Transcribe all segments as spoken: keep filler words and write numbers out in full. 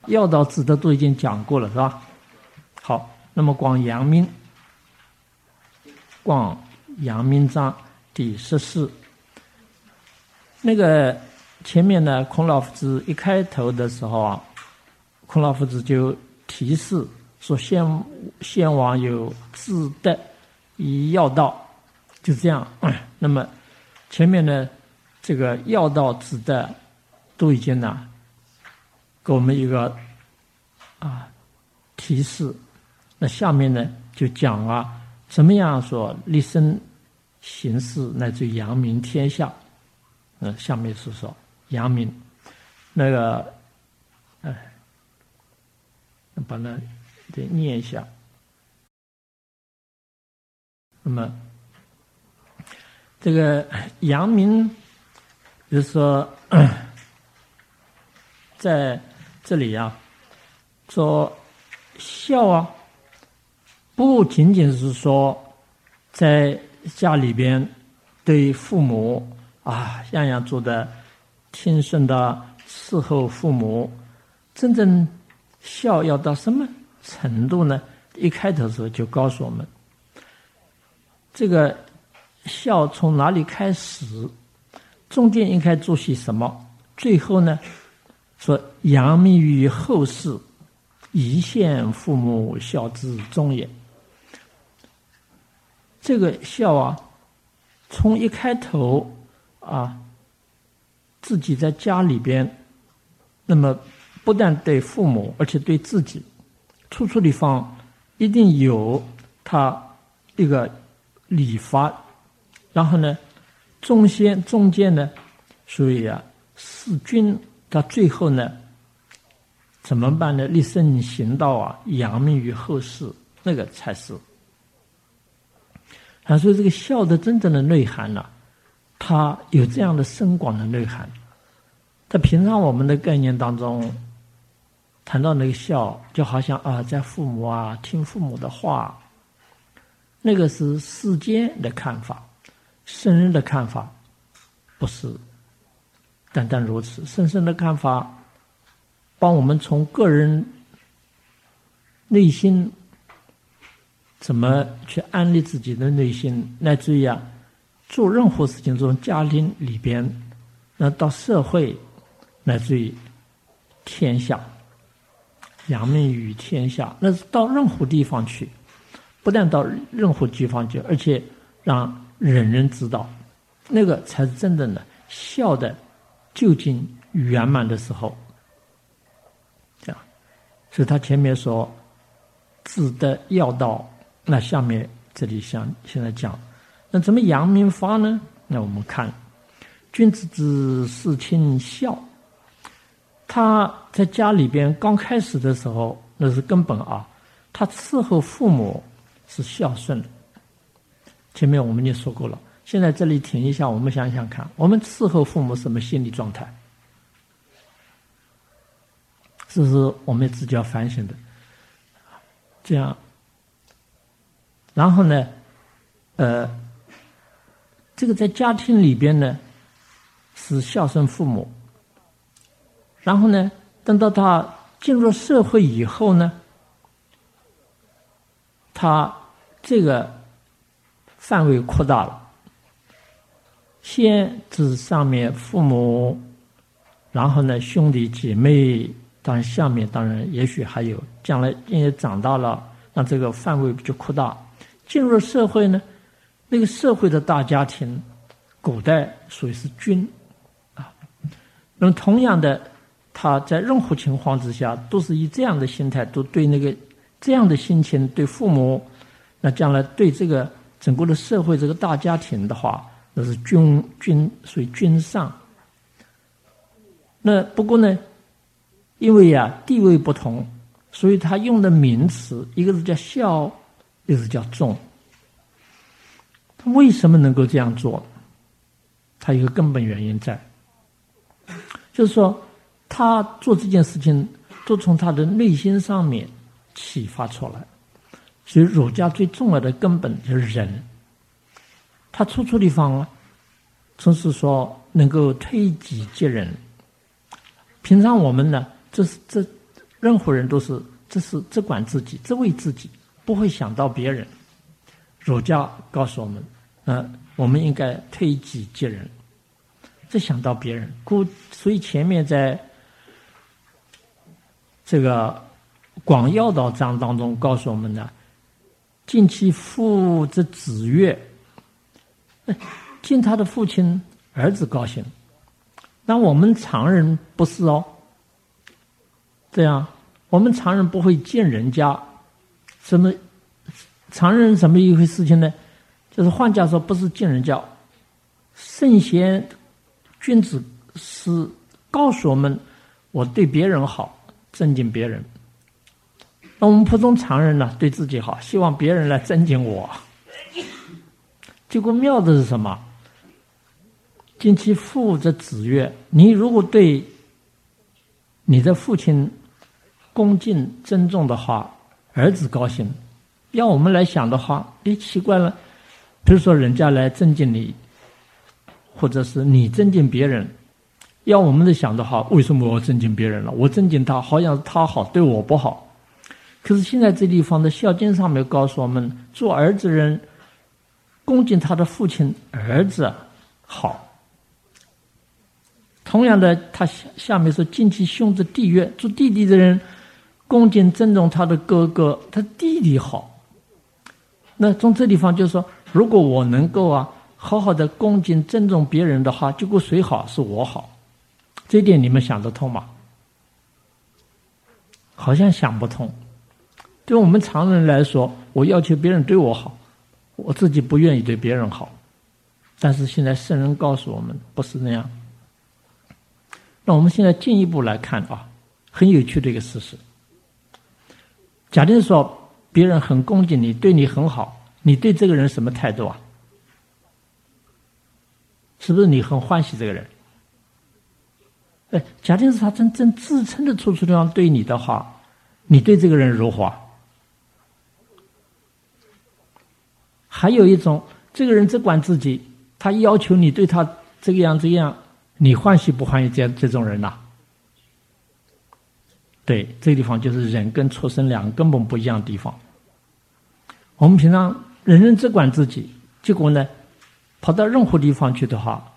要道之德都已经讲过了，是吧？好，那么光阳明，光阳明章第十四，那个前面呢，孔老夫子一开头的时候啊，孔老夫子就提示说先先王有自德以要道，就这样。那么前面呢，这个要道之德都已经呢给我们一个啊提示。那下面呢就讲啊，怎么样说立身行事乃至扬名天下。嗯、呃，下面是说扬名，那个，哎，把它得念一下。那么，这个扬名，就是说，在这里啊，说孝啊，不仅仅是说在家里边对父母啊样样做的听顺的伺候父母，真正孝要到什么程度呢？一开头的时候就告诉我们，这个孝从哪里开始，中间应该做些什么，最后呢说扬名于后世，宜献父母，孝之终也。这个孝啊，从一开头啊，自己在家里边，那么不但对父母，而且对自己，处处地方一定有他一个礼法。然后呢，中间中间呢，所以啊，事君到最后呢，怎么办呢？立身行道啊，扬名于后世，那个才是。啊，所以这个孝的真正的内涵呢、啊，它有这样的深广的内涵。在平常我们的概念当中，谈到那个孝，就好像啊，在父母啊，听父母的话，那个是世间的看法，圣人的看法不是单单如此。圣人的看法，帮我们从个人内心怎么去安利自己的内心，乃至于啊，做任何事情，从家庭里边，那到社会，乃至于天下，扬名于天下，那是到任何地方去，不但到任何地方去，而且让人人知道，那个才是真正的孝的究竟圆满的时候。这样，所以他前面说自德要道，那下面这里像现在讲，那怎么扬名法呢？那我们看君子之事亲孝，他在家里边刚开始的时候，那是根本啊，他伺候父母是孝顺的。前面我们也说过了，现在这里停一下，我们想想看，我们伺候父母什么心理状态？这是我们自己要反省的。这样，然后呢，呃，这个在家庭里边呢是孝顺父母，然后呢，等到他进入社会以后呢，他这个范围扩大了，先指上面父母，然后呢兄弟姐妹，当然下面当然也许还有，将来因为长大了，让这个范围就扩大。进入社会呢，那个社会的大家庭，古代属于是君啊。那么同样的，他在任何情况之下，都是以这样的心态，都对那个这样的心情对父母，那将来对这个整个的社会这个大家庭的话，那是君君属于君上。那不过呢，因为呀、啊、地位不同，所以他用的名词，一个是叫孝，一个是叫忠。他为什么能够这样做？他有一个根本原因在，就是说他做这件事情都从他的内心上面启发出来。所以儒家最重要的根本就是仁，他处处地方啊，总是说能够推己及人。平常我们呢，这是这任何人都是这是只管自己，只为自己，不会想到别人。儒家告诉我们，呃，我们应该推己及人，只想到别人。故所以前面在这个广要道章当中告诉我们的，敬其父之子悦，敬他的父亲，儿子高兴。那我们常人不是哦，这样我们常人不会见人家，什么常人什么一回事情呢？就是换句话说，不是见人家，圣贤君子是告诉我们，我对别人好，尊敬别人。那我们普通常人呢，对自己好，希望别人来尊敬我。结果妙的是什么？敬其父之子悦，你如果对你的父亲恭敬尊重的话，儿子高兴。要我们来想的话，诶，奇怪了，比如说人家来尊敬你，或者是你尊敬别人，要我们来想的话，为什么我要尊敬别人了？我尊敬他，好像是他好，对我不好。可是现在这地方的《孝经》上面告诉我们，做儿子人恭敬他的父亲儿子好。同样的，他下面说敬其兄之弟悦，做弟弟的人恭敬尊重他的哥哥，他弟弟好。那从这地方就是说，如果我能够啊好好的恭敬尊重别人的话，结果谁好？是我好。这一点你们想得通吗？好像想不通。对我们常人来说，我要求别人对我好，我自己不愿意对别人好。但是现在圣人告诉我们，不是那样。那我们现在进一步来看啊，很有趣的一个事实。假定说别人很恭敬你，对你很好，你对这个人什么态度啊？是不是你很欢喜这个人？哎，假定是他真正自称的处处地方对你的话，你对这个人如何？还有一种，这个人只管自己，他要求你对他这个样这样，你欢喜不欢喜这这种人呐、啊？对，这个地方就是人跟畜生两个根本不一样的地方。我们平常人人只管自己，结果呢，跑到任何地方去的话，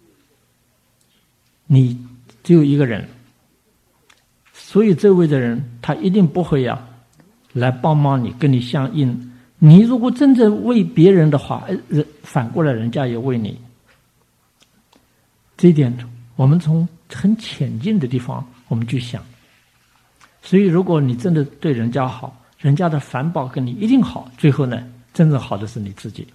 你只有一个人，所以周围的人他一定不会呀、啊、来帮忙你，跟你相应。你如果真正为别人的话，人反过来人家也为你。这一点我们从很浅近的地方我们去想。所以如果你真的对人家好，人家的反报跟你一定好，最后呢，真正好的是你自己。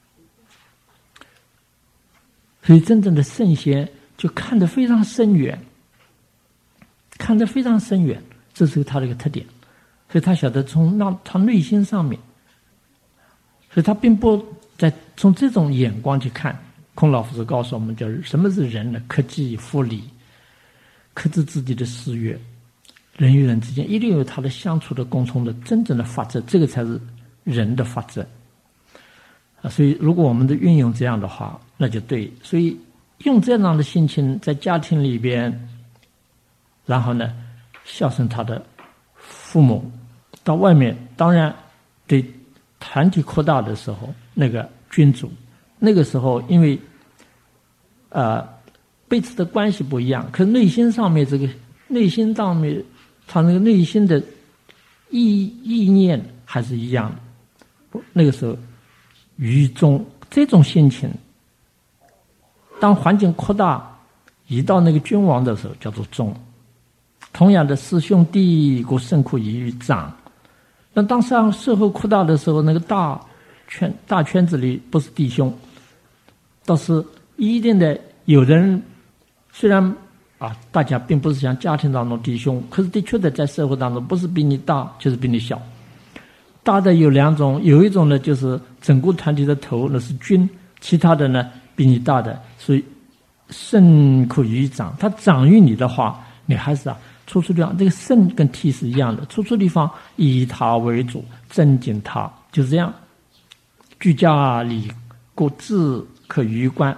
所以真正的圣贤就看得非常深远，看得非常深远，这是他的一个特点。所以他晓得从让他内心上面，所以他并不在从这种眼光去看。孔老夫子告诉我们，叫什么是人呢？克己复礼，克制自己的私欲。人与人之间一定有他的相处的共同的真正的法则，这个才是人的法则。啊，所以如果我们的运用这样的话，那就对。所以用这样的心情在家庭里边，然后呢，孝顺他的父母，到外面当然对团体扩大的时候，那个君主，那个时候因为呃彼此的关系不一样，可内心上面这个内心上面他那个内心的意意念还是一样的。那个时候于中这种心情，当环境扩大移到那个君王的时候叫做中。同样的，师兄弟故甚苦以于长。那当上社会扩大的时候，那个大圈大圈子里不是弟兄，倒是一定的有人虽然啊，大家并不是像家庭当中弟兄，可是的确的在社会当中，不是比你大就是比你小。大的有两种，有一种呢就是整个团体的头，那是君；其他的呢比你大的，所以甚苦于长。他长于你的话，你还是啊，处处地方这个甚跟替是一样的，处处地方以他为主，尊敬他，就是这样。居家礼，故自可于观。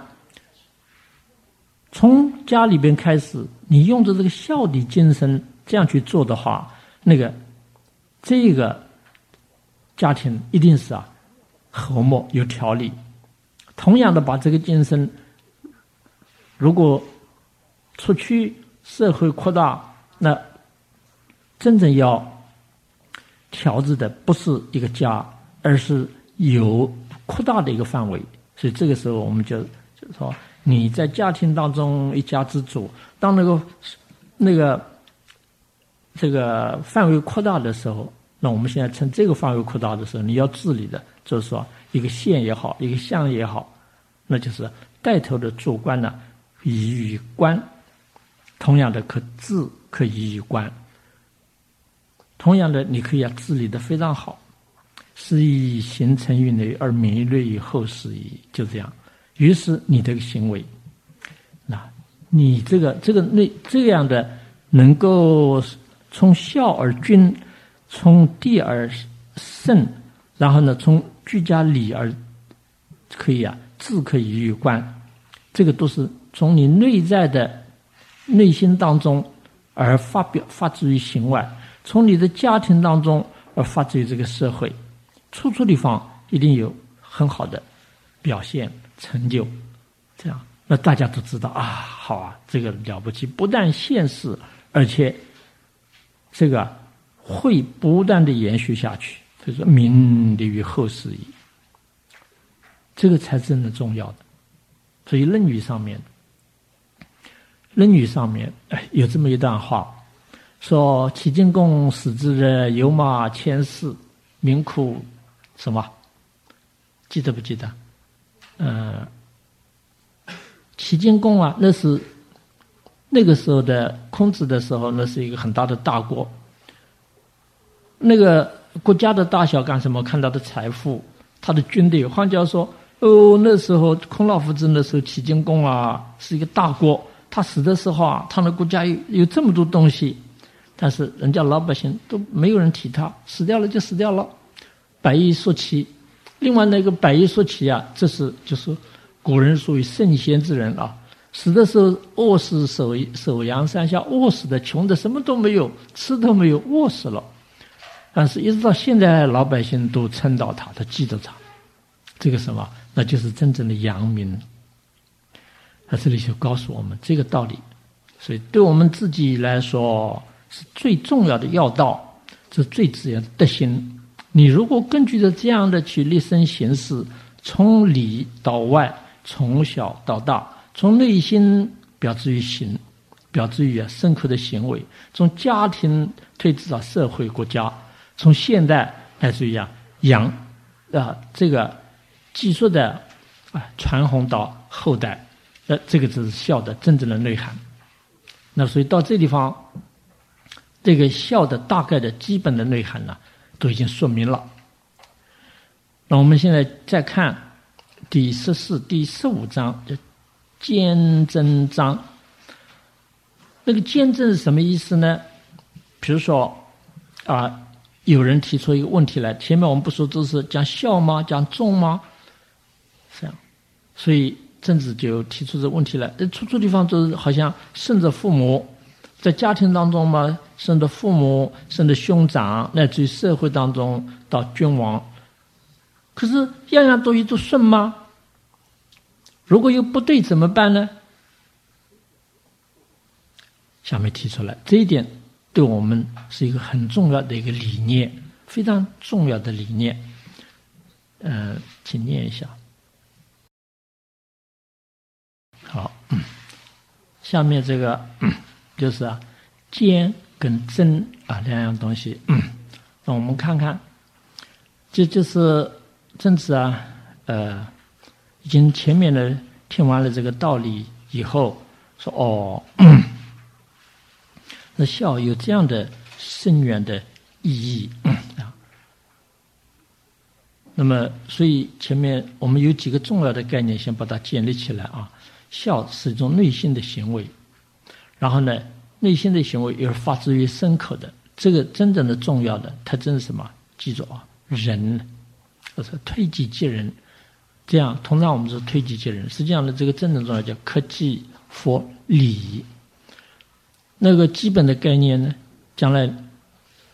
从家里边开始，你用着这个孝悌精神这样去做的话， 那个这个家庭一定是啊和睦有条理。同样的，把这个精神如果出去社会扩大，那真正要调制的不是一个家，而是有扩大的一个范围。所以这个时候我们就就说，你在家庭当中一家之主，当那个那个这个范围扩大的时候，那我们现在趁这个范围扩大的时候，你要治理的就是说一个县也好，一个乡也好，那就是带头的主官呢以于官，同样的可治可以于官，同样的你可以啊治理的非常好，是以形成于内而民类于后世矣，就这样。于是你这个行为，那你这个这个那这样的能够从孝而君，从弟而慎，然后呢从居家礼而可以啊治可以于官，这个都是从你内在的内心当中而发表发自于行外，从你的家庭当中而发自于这个社会，处处地方一定有很好的表现成就。这样那大家都知道啊，好啊，这个了不起，不但现世，而且这个会不断的延续下去，所以说民立于后世矣，这个才真的重要的。所以《论语》上面，《论语》上面哎有这么一段话，说齐景公使之者，有马千驷，民苦什么？记得不记得？呃，齐景公啊，那是那个时候的孔子的时候，那是一个很大的大国。那个国家的大小干什么？看他的财富，他的军队。换句话说，哦，那时候孔老夫子那时候齐景公啊是一个大国，他死的时候啊，他的国家有有这么多东西，但是人家老百姓都没有人提他，死掉了就死掉了，百亿所齐。另外那个百亿所齐啊，这是就是古人属于圣贤之人啊，死的时候饿死手手阳山下，饿死的穷的什么都没有，吃都没有，饿死了。但是一直到现在老百姓都称道他，他记得他，这个什么，那就是真正的阳明。他这里就告诉我们这个道理，所以对我们自己来说是最重要的要道，这是最自然的德行。你如果根据着这样的去立身行事，从里到外，从小到大，从内心表之于行，表之于啊深刻的行为，从家庭推至到社会国家，从现代乃至于啊扬啊这个技术的啊传红到后代，呃这个就是孝的真正的内涵。那所以到这地方，这个孝的大概的基本的内涵呢都已经说明了。那我们现在再看第十四、第十五章的坚贞章。那个坚贞是什么意思呢？比如说啊，有人提出一个问题来，前面我们不说都是讲孝吗？讲忠吗？这样，所以曾子就提出这个问题来。处处地方都是好像顺着父母，在家庭当中嘛，顺着父母，顺着兄长，乃至于社会当中到君王。可是样样都一都顺吗？如果有不对怎么办呢？下面提出来，这一点对我们是一个很重要的一个理念，非常重要的理念。呃，请念一下。好，下面这个就是啊，坚跟贞啊两样东西。那我们看看，这就是曾子啊，呃，已经前面的听完了这个道理以后，说哦。那孝有这样的深远的意义啊。那么，所以前面我们有几个重要的概念，先把它建立起来啊。孝是一种内心的行为，然后呢，内心的行为又是发自于深刻的。这个真正的重要的特征是什么？记住啊，仁，就是推己及人。这样，通常我们说推己及人，实际上呢，这个真正重要叫克己复礼。那个基本的概念呢，将来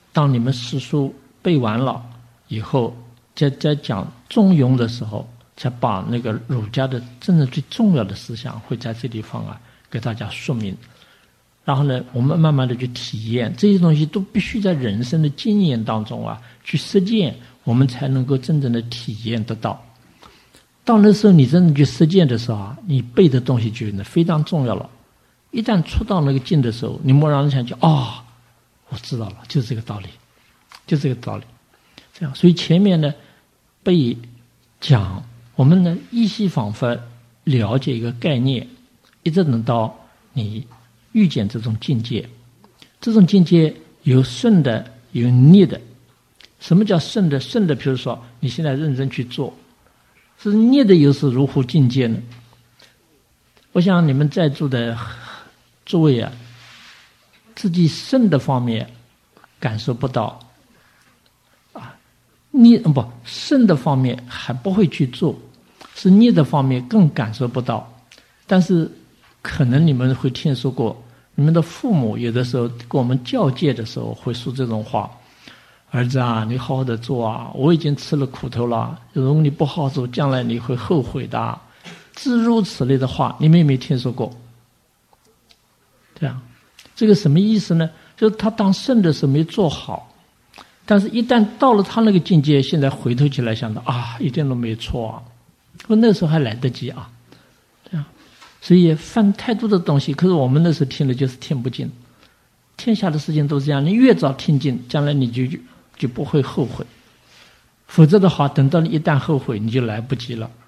当你们诗书背完了以后，在在讲中庸的时候，才把那个儒家的真正最重要的思想会在这地方啊给大家说明。然后呢，我们慢慢的去体验这些东西，都必须在人生的经验当中啊去实践，我们才能够真正的体验得到。到那时候你真正去实践的时候啊，你背的东西就非常重要了。一旦触到那个境的时候，你蓦然想起，哦，我知道了，就是这个道理，就这个道理。这样，所以前面呢被讲，我们呢依稀仿佛了解一个概念，一直等到你遇见这种境界。这种境界有顺的，有逆的。什么叫顺的？顺的，比如说你现在认真去做，是逆的又是如何境界呢？我想你们在座的诸位啊，自己顺的方面感受不到啊，逆不顺的方面还不会去做，是逆的方面更感受不到。但是可能你们会听说过，你们的父母有的时候跟我们教诫的时候会说这种话：儿子啊，你好好的做啊，我已经吃了苦头了，如果你不好好做，将来你会后悔的。诸如此类的话，你们有没有听说过？这样，这个什么意思呢？就是他当圣的时候没做好，但是一旦到了他那个境界，现在回头起来想到啊，一点都没错啊，我那时候还来得及啊，这样，所以犯太多的东西，可是我们那时候听了就是听不进。天下的事情都是这样，你越早听进，将来你就就不会后悔，否则的话，等到你一旦后悔，你就来不及了。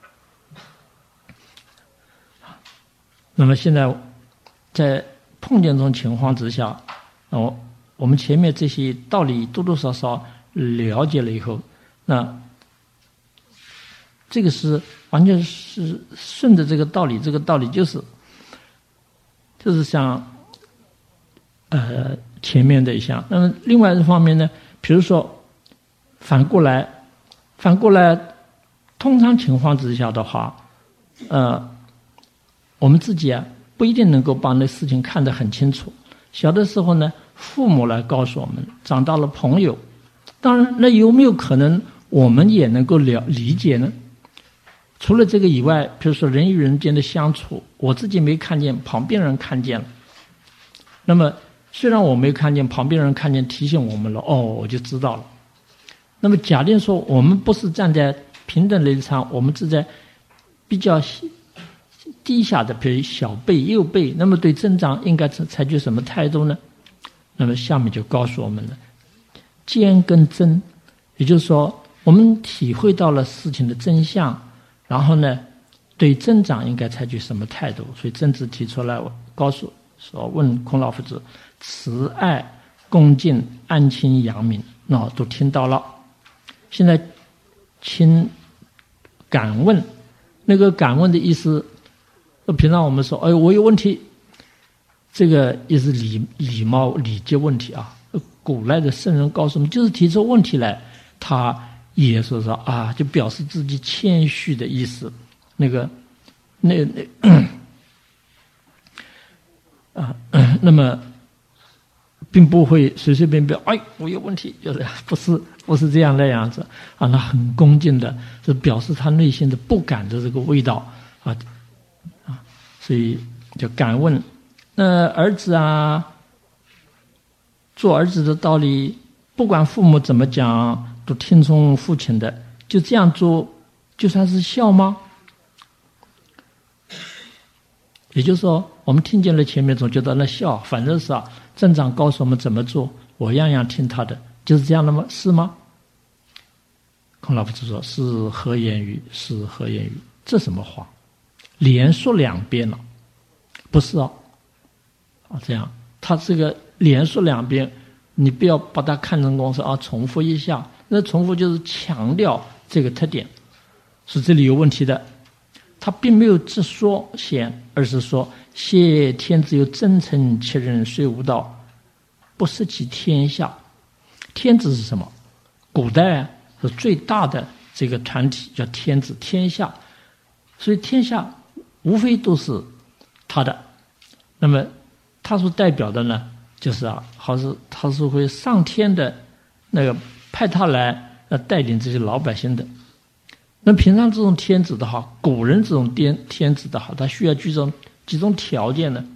那么现在在碰见这种情况之下，哦，我们前面这些道理多多少少了解了以后，那这个是完全是顺着这个道理，这个道理就是就是像呃前面的一项。那么另外一方面呢，比如说反过来，反过来，通常情况之下的话，呃。我们自己啊，不一定能够把那事情看得很清楚。小的时候呢，父母来告诉我们；长大了，朋友。当然，那有没有可能我们也能够了理解呢？除了这个以外，比如说人与人间的相处，我自己没看见，旁边人看见了。那么，虽然我没看见，旁边人看见，提醒我们了，哦，我就知道了。那么，假定说我们不是站在平等立场，我们是在比较低下的，比如小辈、幼辈，那么对增长应该采取什么态度呢？那么下面就告诉我们了，兼跟真，也就是说，我们体会到了事情的真相，然后呢，对增长应该采取什么态度？所以曾子提出来，我告诉说问孔老夫子，慈爱、恭敬、安亲、养民，那都听到了。现在，请敢问，那个敢问的意思。平常我们说，哎，我有问题，这个也是礼礼貌礼节问题啊。古来的圣人告诉我们，就是提出问题来，他也说说啊，就表示自己谦虚的意思。那个，那那啊，那么并不会随随便便，哎，我有问题，就是不是不是这样那样子啊，那很恭敬的，是表示他内心的不敢的这个味道啊。所以就敢问，那儿子啊，做儿子的道理，不管父母怎么讲，都听从父亲的，就这样做，就算是孝吗？也就是说，我们听见了前面，总觉得那孝，反正是啊，镇长告诉我们怎么做，我样样听他的，就是这样的吗？是吗？孔老夫子说：“是何言语？是何言语？这什么话？连说两遍了，不是哦，啊，这样，他这个连说两遍，你不要把它看成光是啊，重复一下，那重复就是强调这个特点，是这里有问题的。他并没有直说先，而是说：谢天子有真诚其人，虽无道，不失其天下。天子是什么？古代是最大的这个团体叫天子，天下，所以天下无非都是他的。那么他所代表的呢，就是啊，好是他是会上天的那个派他来呃带领这些老百姓的。那平常这种天子的话，古人这种天天子的话，他需要几种几种条件呢？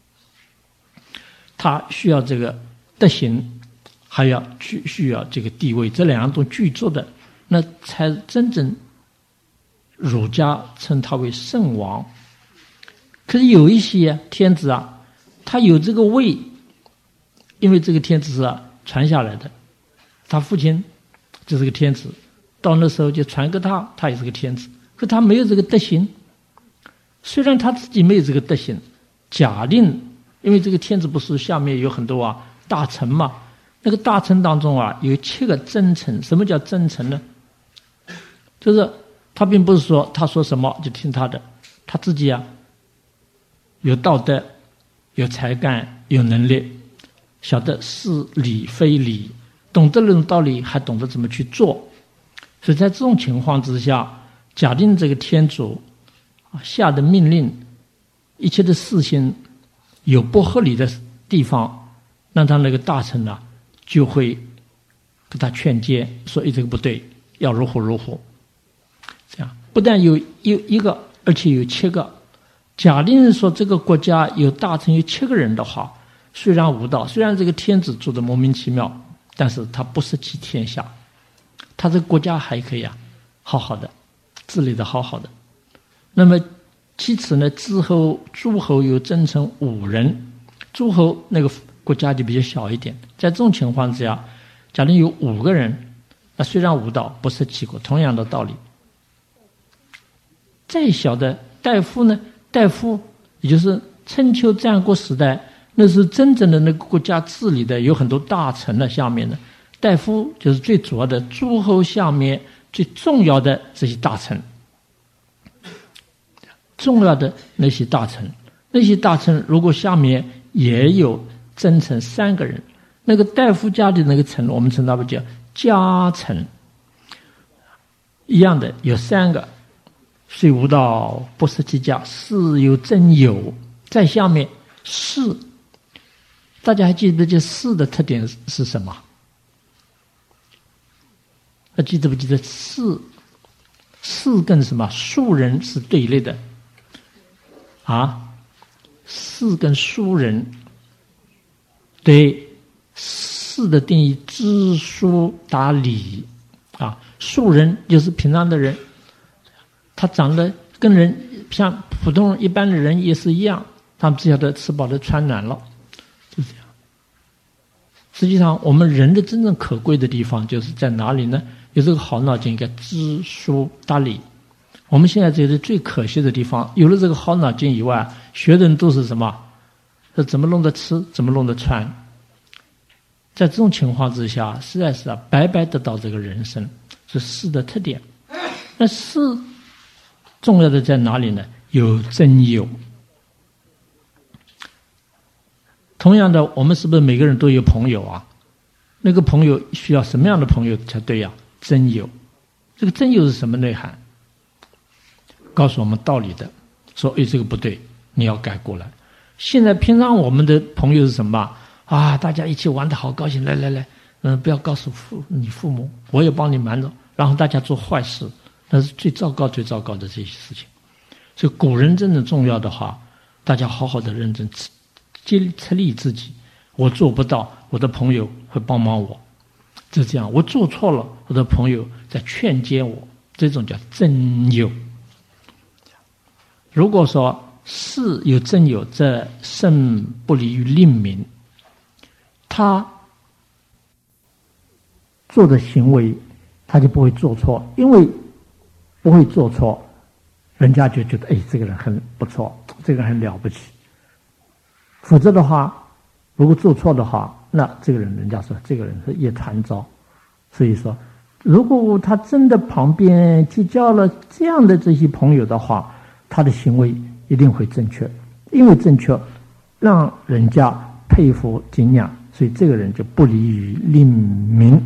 他需要这个德行，还要需需要这个地位，这两样都具足的，那才真正儒家称他为圣王。可是有一些天子啊，他有这个位，因为这个天子是、啊、传下来的，他父亲就是个天子，到那时候就传给他，他也是个天子。可他没有这个德行，虽然他自己没有这个德行，假定，因为这个天子不是下面有很多啊大臣嘛，那个大臣当中啊有七个真臣。什么叫真臣呢？就是他并不是说他说什么就听他的，他自己啊有道德，有才干，有能力，晓得是理非理，懂得那种道理，还懂得怎么去做。所以在这种情况之下，假定这个天主下的命令，一切的事情有不合理的地方，那他那个大臣呢、啊、就会给他劝诫，说哎这个不对，要如何如何。这样不但有有一个，而且有七个。假定说这个国家有大臣有七个人的话，虽然无道，虽然这个天子做的莫名其妙，但是他不失其天下，他这个国家还可以啊好好的治理的好好的。那么其次呢，之后诸侯有增成五人，诸侯那个国家就比较小一点，在这种情况之下，假定有五个人，那虽然无道，不失其国，同样的道理。再小的大夫呢，大夫也就是春秋战国时代，那是真正的那个国家治理的，有很多大臣的下面的大夫就是最主要的诸侯下面最重要的这些大臣，重要的那些大臣，那些大臣如果下面也有真臣三个人，那个大夫家的那个臣，我们称他们叫家臣，一样的有三个。虽无道，不失其家，士有真有。在下面士，大家还记得这士的特点是什么？还记得不记得士？士跟什么庶人是对立的啊？士跟庶人，对士的定义，知书达理啊。庶人就是平常的人，他长得跟人像普通人一般的人也是一样，他们只晓得吃饱了穿暖了，就是这样。实际上我们人的真正可贵的地方就是在哪里呢？有这个好脑筋，应该知书达理。我们现在觉得最可惜的地方，有了这个好脑筋以外，学的人都是什么？是怎么弄得吃，怎么弄得穿。在这种情况之下，实在是啊，白白得到这个人生，是士的特点。那士重要的在哪里呢？有真有。同样的，我们是不是每个人都有朋友啊？那个朋友需要什么样的朋友才对呀、啊？真有。这个真有是什么内涵？告诉我们道理的，说哎这个不对，你要改过来。现在平常我们的朋友是什么啊？大家一起玩得好高兴，来来来，嗯，不要告诉父你父母，我也帮你瞒着，然后大家做坏事。那是最糟糕最糟糕的这些事情。所以古人真正重要的话，大家好好的认真接出力自己，我做不到，我的朋友会帮忙我，就这样。我做错了，我的朋友在劝诫我，这种叫真有。如果说是有真有，这圣不离于令民，他做的行为他就不会做错，因为不会做错，人家就觉得哎，这个人很不错，这个人很了不起。否则的话，如果做错的话，那这个人人家说这个人是叶传招。所以说，如果他真的旁边结交了这样的这些朋友的话，他的行为一定会正确，因为正确让人家佩服敬仰，所以这个人就不离于令民。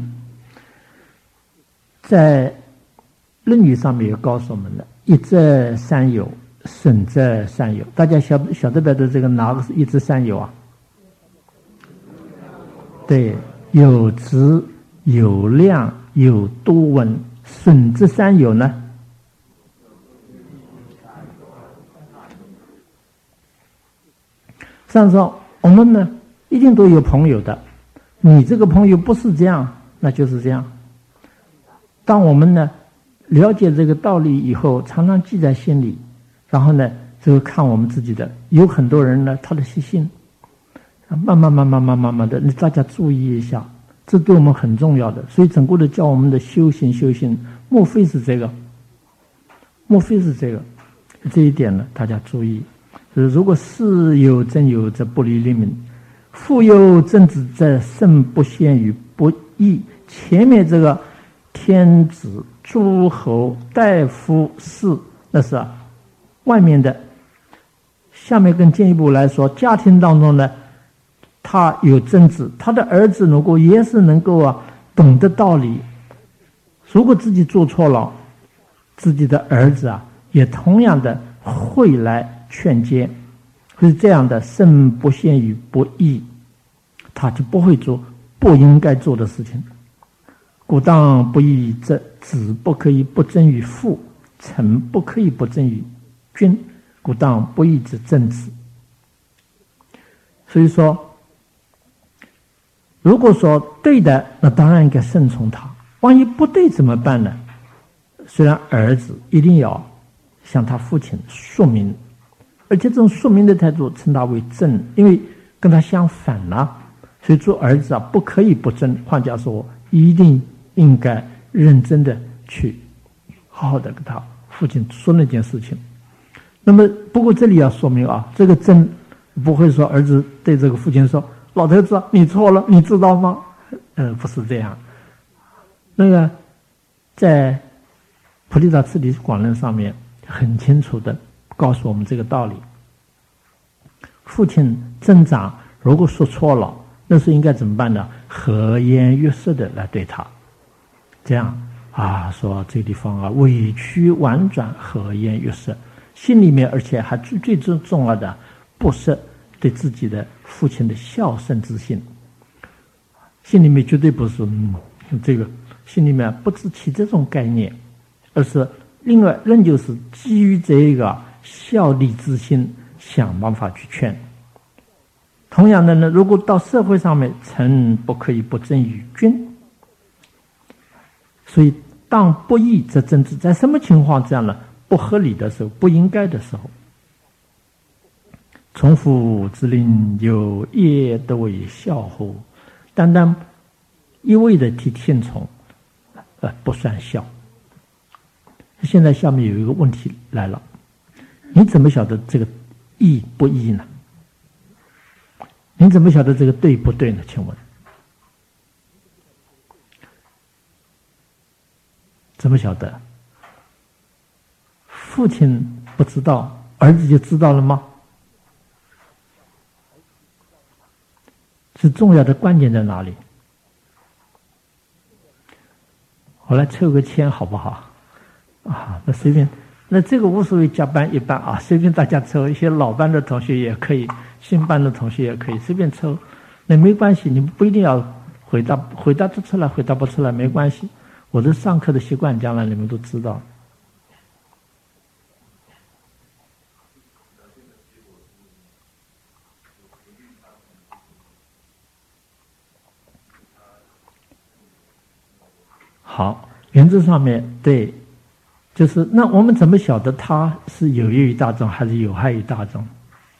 在论语上面也告诉我们了，一则三友，损则三友。大家晓晓得不晓得这个哪个是一则三友啊？对，有直有量有多闻，损之三有呢？上次说我们呢一定都有朋友的，你这个朋友不是这样，那就是这样。当我们呢了解这个道理以后，常常记在心里，然后呢就看我们自己的。有很多人呢他的习性慢慢慢慢慢慢慢的，你大家注意一下，这对我们很重要的。所以整个的教我们的修行修行，莫非是这个，莫非是这个，这一点呢大家注意。就是如果是有真有，则不离利民；复有真子，则胜不陷于不义。前面这个天子、诸侯、大夫、士，那是啊外面的。下面更进一步来说，家庭当中呢，他有真子，他的儿子如果也是能够啊懂得道理，如果自己做错了，自己的儿子啊也同样的会来劝诫，是这样的，胜不陷于不义，他就不会做不应该做的事情。故当不义，则子不可以不争于父，臣不可以不争于君，故当不义之正子。所以说，如果说对的，那当然应该顺从他；万一不对怎么办呢？虽然儿子一定要向他父亲说明，而且这种说明的态度称他为正，因为跟他相反了，所以做儿子啊不可以不正。换句话说，一定应该认真的去好好的跟他父亲说那件事情。那么不过这里要说明啊，这个正不会说儿子对这个父亲说，老头子你错了，你知道吗？呃，不是这样。那个在菩提道次第广论上面很清楚的告诉我们这个道理。父亲增长如果说错了，那是应该怎么办呢？和颜悦色的来对他，这样啊，说这个地方啊委曲婉转，和颜悦色，心里面而且还最最最重要的，不是对自己的父亲的孝顺之心，心里面绝对不是嗯这个，心里面不只起这种概念，而是另外仍旧是基于这个孝悌之心想办法去劝。同样的呢，如果到社会上面，臣不可以不争于君，所以当不义则争之。在什么情况这样呢？不合理的时候，不应该的时候，从父之令有业得为孝乎？单单一味的去听从，呃，不算孝。现在下面有一个问题来了，你怎么晓得这个义不义呢？你怎么晓得这个对不对呢？请问，怎么晓得？父亲不知道，儿子就知道了吗？是重要的关键在哪里？我来抽个签好不好？啊，那随便，那这个无所谓加班一班啊，随便大家抽，一些老班的同学也可以，新班的同学也可以，随便抽，那没关系，你们不一定要回答，回答得出来，回答不出来没关系，我的上课的习惯将来你们都知道。好，原则上面对，就是那我们怎么晓得它是有益于大众还是有害于大众？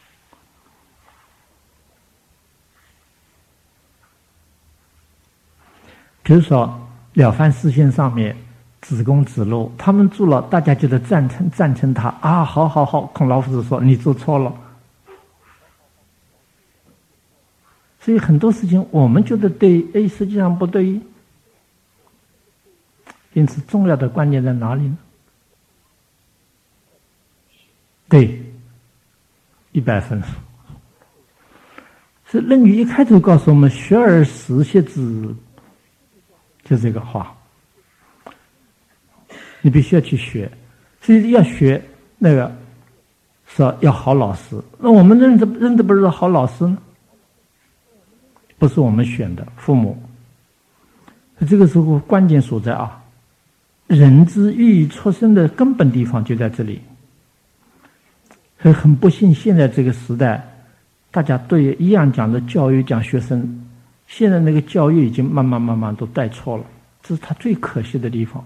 比如说《了凡四训》上面，子贡、子路他们做了，大家觉得赞成赞成他啊，好好好。孔老夫子说你做错了，所以很多事情我们觉得对，哎，实际上不对。因此，重要的关键在哪里呢？对，一百分。是《论语》一开头告诉我们：“学而时习之。”就这个话，你必须要去学。所以要学那个，说要好老师。那我们认得认得不是好老师呢？不是我们选的，父母。 这个时候关键所在啊，人之欲出生的根本地方就在这里。所以很不幸，现在这个时代，大家对一样讲的教育讲学生，现在那个教育已经慢慢慢慢都带错了，这是他最可惜的地方。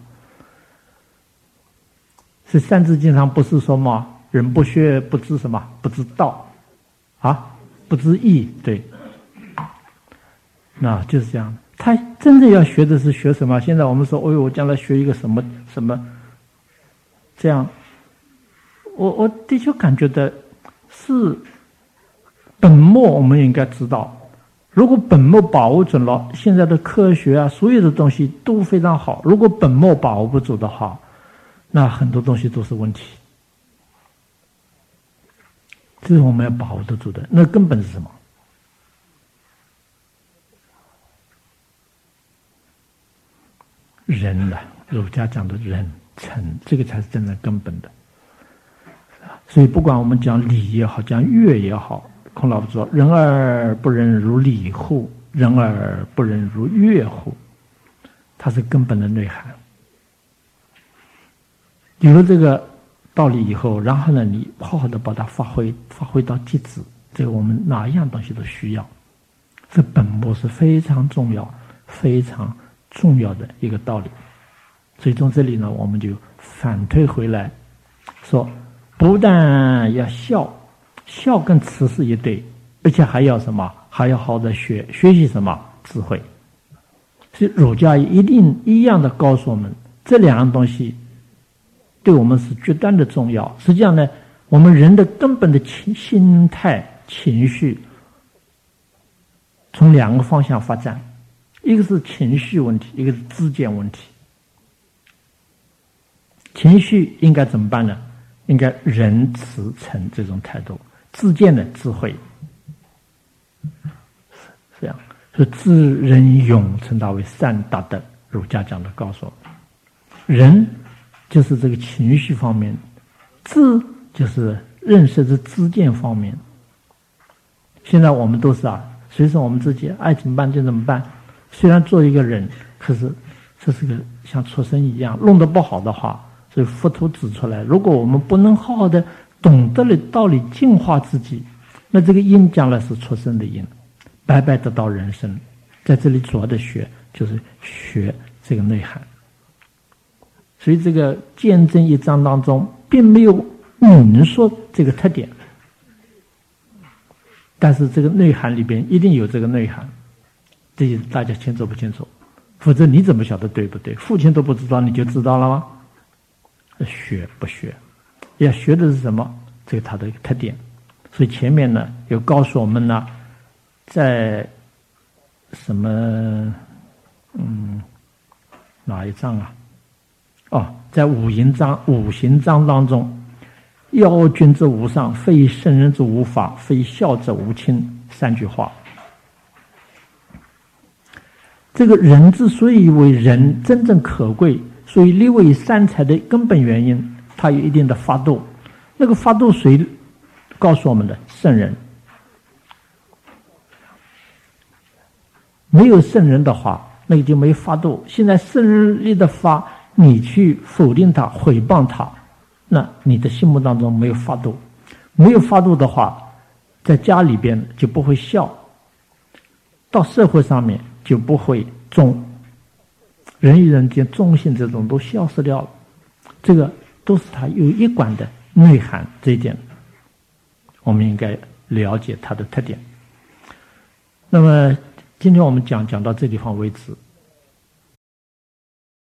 是《三字经》上不是说吗？人不学不知什么？不知道啊，不知义。对，那就是这样。他真正要学的是学什么？现在我们说，哎呦，我将来学一个什么什么，这样，我我的确感觉的是本末，我们应该知道。如果本末把握准了，现在的科学啊，所有的东西都非常好。如果本末把握不住的话，那很多东西都是问题。这是我们要把握得住的。那根本是什么？人呐、啊，儒家讲的仁诚，这个才是真正根本的。所以不管我们讲礼也好，讲乐也好，孔老夫说：“人而不仁如礼乎？人而不仁如乐乎？”它是根本的内涵。有了这个道理以后，然后呢，你好好的把它发挥，发挥到极致。这个我们哪一样东西都需要。这本末是非常重要、非常重要的一个道理。所以从这里呢，我们就反推回来，说不但要孝，孝跟慈是一对，而且还要什么？还要好好的学学习什么？智慧。所以儒家一定一样的告诉我们，这两样东西对我们是绝对的重要。实际上呢，我们人的根本的情心态、情绪，从两个方向发展，一个是情绪问题，一个是知见问题。情绪应该怎么办呢？应该仁慈诚这种态度，知见的智慧，这样。所以知仁勇称它为三大德，儒家讲的告诉我们，仁就是这个情绪方面，知就是认识的知见方面。现在我们都是啊，随时我们自己爱怎么办就怎么办。虽然做一个人，可是这是个像畜生一样，弄得不好的话，所以佛陀指出来，如果我们不能好好的懂得了道理净化自己，那这个因将来是畜生的因，白白得到人生。在这里主要的学就是学这个内涵。所以这个见证一章当中并没有明说这个特点，但是这个内涵里边一定有这个内涵，这些大家清楚不清楚？否则你怎么晓得对不对？父亲都不知道，你就知道了吗？学不学？要学的是什么？这个它的特点。所以前面呢又告诉我们呢，在什么嗯哪一章啊？哦，在五行章五行章当中，要君之无上，非圣人之无法，非孝者无亲，三句话。这个人之所以为人真正可贵，所以立为三才的根本原因，它有一定的法度。那个法度谁告诉我们的？圣人。没有圣人的话，那个就没法度。现在圣人立的法，你去否定他、毁谤他，那你的心目当中没有法度。没有法度的话，在家里边就不会孝，到社会上面就不会忠，人与人间忠信这种都消失掉了。这个都是它有一贯的内涵，这一点我们应该了解它的特点。那么今天我们讲讲到这地方为止。